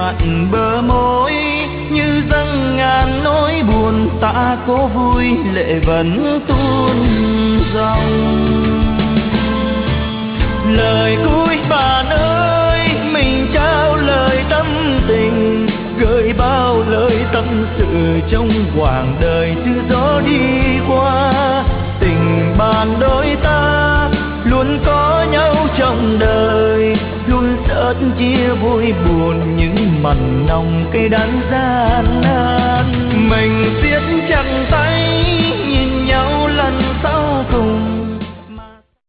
mặn bờ môi, như dâng ngàn nỗi buồn ta cố vui lệ vẫn tuôn dòng. Lời cuối bạn ơi, mình trao lời tâm tình, gửi bao lời tâm sự trong quãng đời từ gió đi qua. Tình bạn đôi ta luôn có nhau trong đời, luôn sớt chia vui buồn những mặn nồng cây đắng gian nan. Mình siết chặt tay